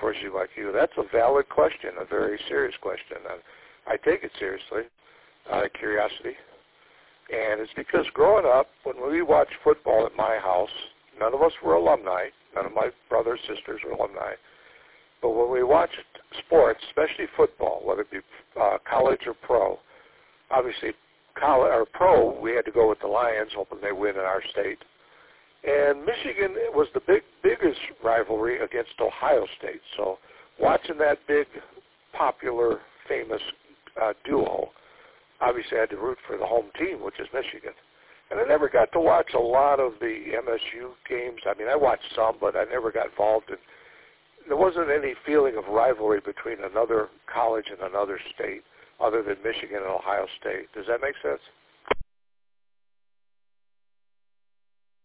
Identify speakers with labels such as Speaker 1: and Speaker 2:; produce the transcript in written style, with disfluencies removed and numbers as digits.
Speaker 1: University like you. That's a valid question, a very serious question, and I take it seriously, out of curiosity. And it's because growing up, when we watched football at my house, none of us were alumni. None of my brothers, sisters were alumni. But when we watched sports, especially football, whether it be college or pro, obviously college or pro, we had to go with the Lions, hoping they win in our state. And Michigan was the biggest rivalry against Ohio State. So watching that big, popular, famous duo, obviously I had to root for the home team, which is Michigan. And I never got to watch a lot of the MSU games. I mean, I watched some, but I never got involved in. There wasn't any feeling of rivalry between another college and another state other than Michigan and Ohio State. Does that make sense?